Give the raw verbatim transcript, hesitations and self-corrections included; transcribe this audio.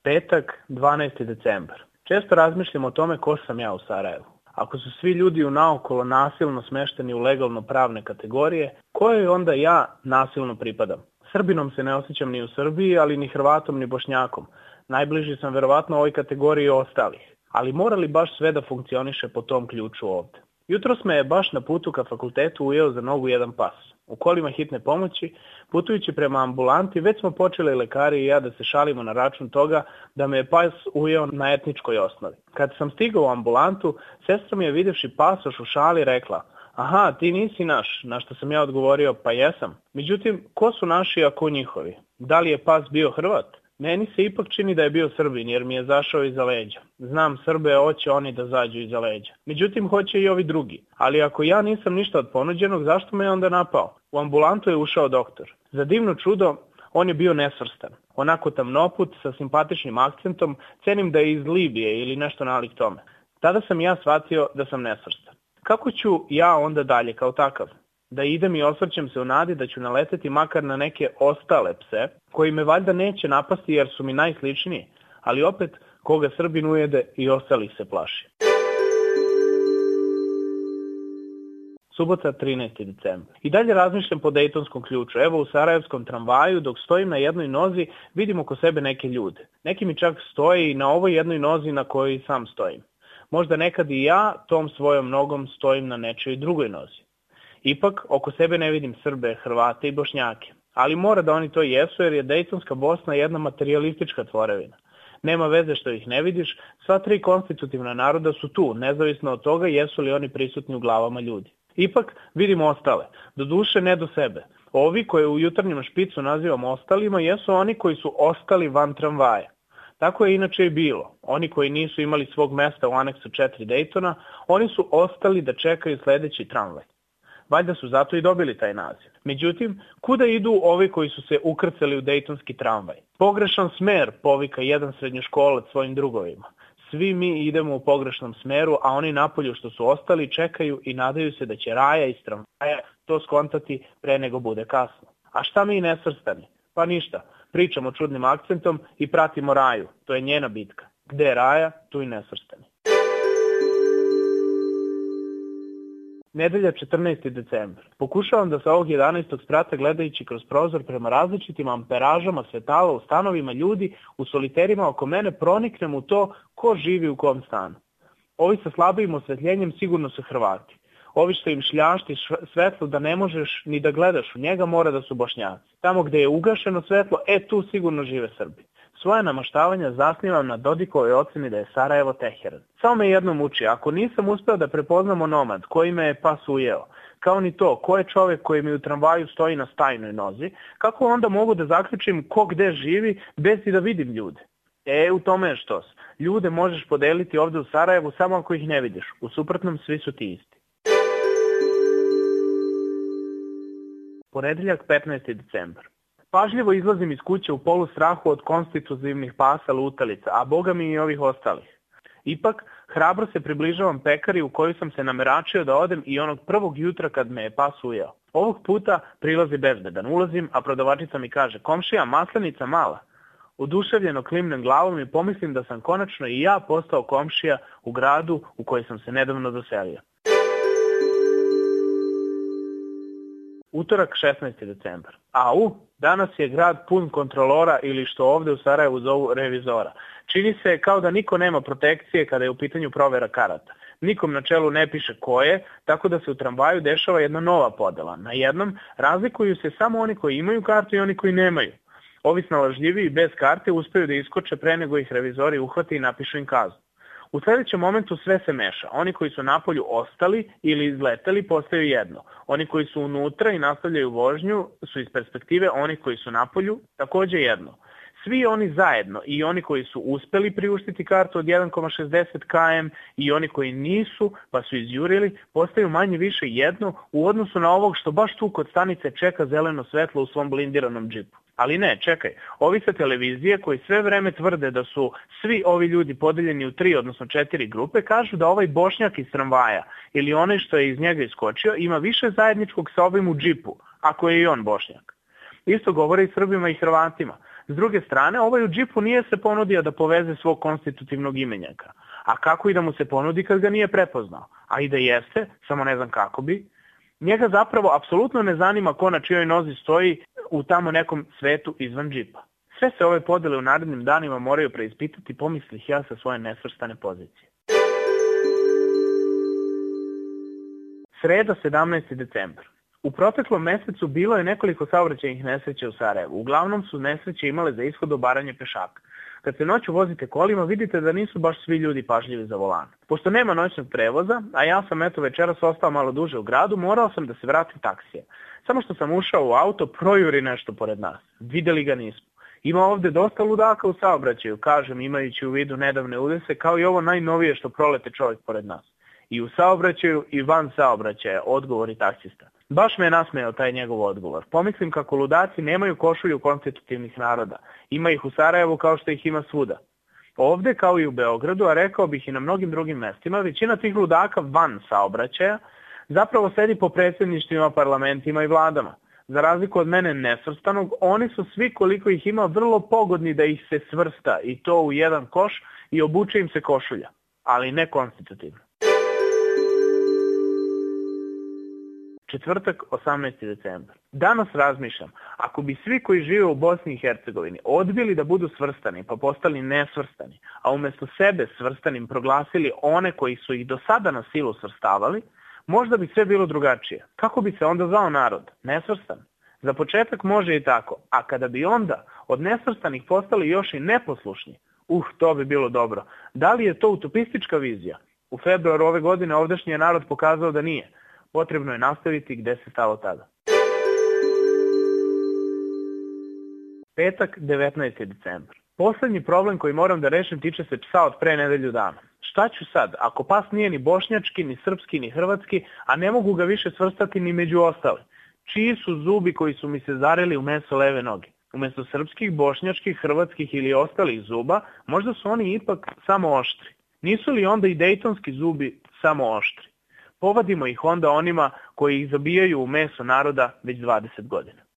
Petak, dvanaesti decembar. Često razmišljam o tome ko sam ja u Sarajevu. Ako su svi ljudi u naokolo nasilno smešteni u legalno pravne kategorije, kojoj onda ja nasilno pripadam? Srbinom se ne osjećam ni u Srbiji, ali ni Hrvatom ni Bošnjakom. Najbliži sam verovatno ovoj kategoriji ostalih. Ali mora li baš sve da funkcioniše po tom ključu ovde? Jutros me je baš na putu ka fakultetu ujeo za nogu jedan pas. U kolima hitne pomoći, putujući prema ambulanti, već smo počeli lekari i ja da se šalimo na račun toga da me je pas ujeo na etničkoj osnovi. Kad sam stigao u ambulantu, sestra mi je videvši pasoš u šali rekla: "Aha, ti nisi naš", na što sam ja odgovorio: "Pa jesam." Međutim, ko su naši, a ko njihovi? Da li je pas bio Hrvat? Meni se ipak čini da je bio Srbin, jer mi je zašao iza leđa. Znam, Srbe hoće oni da zađu iza leđa. Međutim, hoće i ovi drugi. Ali ako ja nisam ništa od ponuđenog, zašto me je onda napao? U ambulantu je ušao doktor. Za divno čudo, on je bio nesvrstan. Onako tamnoput, sa simpatičnim akcentom, cenim da je iz Libije ili nešto nalik tome. Tada sam ja shvatio da sam nesvrstan. Kako ću ja onda dalje kao takav? Da idem i osvrćem se u nadi da ću naleteti makar na neke ostale pse, koji me valjda neće napasti jer su mi najsličniji, ali opet koga Srbin ujede i ostalih se plaši. Subota, trinaesti decembar. I dalje razmišljam po dejtonskom ključu. Evo u sarajevskom tramvaju, dok stojim na jednoj nozi, vidim oko sebe neke ljude. Neki mi čak stoje i na ovoj jednoj nozi na kojoj sam stojim. Možda nekad i ja tom svojom nogom stojim na nečijoj drugoj nozi. Ipak, oko sebe ne vidim Srbe, Hrvate i Bošnjake. Ali mora da oni to jesu, jer je Dejtonska Bosna jedna materijalistička tvorevina. Nema veze što ih ne vidiš, sva tri konstitutivna naroda su tu, nezavisno od toga jesu li oni prisutni u glavama ljudi. Ipak, vidim ostale, do duše ne do sebe. Ovi koje u jutarnjem špicu nazivam ostalima jesu oni koji su ostali van tramvaja. Tako je inače i bilo. Oni koji nisu imali svog mesta u aneksu četiri Dejtona, oni su ostali da čekaju sledeći tramvaj. Valjda su zato i dobili taj naziv. Međutim, kuda idu ovi koji su se ukrcali u dejtonski tramvaj? Pogrešan smer, povika jedan srednjoškolac svojim drugovima. Svi mi idemo u pogrešnom smeru, a oni napolju što su ostali čekaju i nadaju se da će Raja iz tramvaja to skontati pre nego bude kasno. A šta mi nesvrstani? Pa ništa, pričamo čudnim akcentom i pratimo Raju. To je njena bitka. Gde je Raja, tu i nesvrstani. Nedelja, četrnaesti decembar. Pokušavam da sa ovog jedanaestog sprata gledajući kroz prozor prema različitim amperažama svetala u stanovima ljudi u soliterima oko mene proniknem u to ko živi u kom stanu. Ovi sa slabijim osvetljenjem sigurno su Hrvati. Ovi što im šljašti svetlo da ne možeš ni da gledaš u njega mora da su Bošnjaci. Tamo gde je ugašeno svetlo, e tu sigurno žive Srbi. Svoje namaštavanja zasnivam na Dodikovoj oceni da je Sarajevo Teheran. Samo me jedno muči, ako nisam uspeo da prepoznam onomad koji me je pas ujeo, kao ni to ko je čovjek koji mi u tramvaju stoji na stajnoj nozi, kako onda mogu da zaključim ko gde živi bez i da vidim ljude? E, u tome je štos. Ljude možeš podeliti ovde u Sarajevu samo ako ih ne vidiš, u suprotnom svi su ti isti. Ponedeljak, petnaesti decembar. Pažljivo izlazim iz kuće u polu strahu od konstitutivnih pasa lutalica, a boga mi i ovih ostalih. Ipak, hrabro se približavam pekari u koju sam se nameračio da odem i onog prvog jutra kad me je pas ujeo. Ovog puta prilazi bezbedan. Ulazim, a prodavačica mi kaže: "Komšija, maslenica mala." Oduševljeno klimnem glavom i pomislim da sam konačno i ja postao komšija u gradu u koji sam se nedavno doselio. Utorak, šesnaesti decembar. Au, danas je grad pun kontrolora ili što ovde u Sarajevu zovu revizora. Čini se kao da niko nema protekcije kada je u pitanju provera karata. Nikom na čelu ne piše ko je, tako da se u tramvaju dešava jedna nova podela. Na jednom razlikuju se samo oni koji imaju kartu i oni koji nemaju. Ovi snalažljiviji bez karte uspeju da iskoče pre nego ih revizori uhvate i napišu im kaznu. U sljedećem momentu sve se meša. Oni koji su napolju ostali ili izleteli postaju jedno. Oni koji su unutra i nastavljaju vožnju su iz perspektive oni koji su napolju takođe jedno. Svi oni zajedno, i oni koji su uspeli priuštiti kartu od jedan zarez šezdeset kilometara i oni koji nisu pa su izjurili, postaju manje više jedno u odnosu na ovog što baš tu kod stanice čeka zeleno svetlo u svom blindiranom džipu. Ali ne, čekaj, ovi sa televizije koji sve vreme tvrde da su svi ovi ljudi podeljeni u tri, odnosno četiri grupe, kažu da ovaj Bošnjak iz tramvaja ili onaj što je iz njega iskočio ima više zajedničkog sa ovim u džipu, ako je i on Bošnjak. Isto govore i Srbima i Hrvatima. S druge strane, ovaj u džipu nije se ponudio da poveze svog konstitutivnog imenjaka. A kako i da mu se ponudi kad ga nije prepoznao? A i da jeste, samo ne znam kako bi. Njega zapravo apsolutno ne zanima ko na čijoj nozi stoji u tamo nekom svetu izvan džipa. Sve se ove podele u narednim danima moraju preispitati, pomislih ja sa svoje nesvrstane pozicije. Sreda, sedamnaesti decembar. U proteklom mesecu bilo je nekoliko saobraćajnih nesreća u Sarajevu. Uglavnom su nesreće imale za ishod obaranje pešaka. Kad se noću vozite kolima, vidite da nisu baš svi ljudi pažljivi za volan. Pošto nema noćnog prevoza, a ja sam eto večeras ostao malo duže u gradu, morao sam da se vratim taksije. Samo što sam ušao u auto, projuri nešto pored nas. Videli ga nismo. Ima ovde dosta ludaka u saobraćaju, kažem, imajući u vidu nedavne udese, kao i ovo najnovije što prolete čovjek pored nas. I u saobraćaju i van saobraćaja, odgovori taksista. Baš me je nasmejao taj njegov odgovor. Pomislim kako ludaci nemaju košulju konstitutivnih naroda. Ima ih u Sarajevu kao što ih ima svuda. Ovde, kao i u Beogradu, a rekao bih i na mnogim drugim mestima, većina tih ludaka van saobraćaja zapravo sedi po predsjedništvima, parlamentima i vladama. Za razliku od mene nesvrstanog, oni su svi koliko ih ima vrlo pogodni da ih se svrsta i to u jedan koš i obuče im se košulja, ali ne konstitutivno. Četvrtak, osamnaesti decembar. Danas razmišljam, ako bi svi koji žive u Bosni i Hercegovini odbili da budu svrstani pa postali nesvrstani, a umjesto sebe svrstanim proglasili one koji su ih do sada na silu svrstavali, možda bi sve bilo drugačije. Kako bi se onda zvao narod? Nesvrstan. Za početak može i tako, a kada bi onda od nesvrstanih postali još i neposlušni, uh, to bi bilo dobro. Da li je to utopistička vizija? U februaru ove godine ovdašnji je narod pokazao da nije. Potrebno je nastaviti gde se stalo tada. Petak, devetnaesti decembar. Poslednji problem koji moram da rešim tiče se psa od pre nedelju dana. Šta ću sad, ako pas nije ni bošnjački, ni srpski, ni hrvatski, a ne mogu ga više svrstati ni među ostali? Čiji su zubi koji su mi se zareli u meso leve noge? Umesto srpskih, bošnjačkih, hrvatskih ili ostalih zuba, možda su oni ipak samo oštri. Nisu li onda i dejtonski zubi samo oštri? Povadimo ih onda onima koji ih zabijaju u meso naroda već dvadeset godina.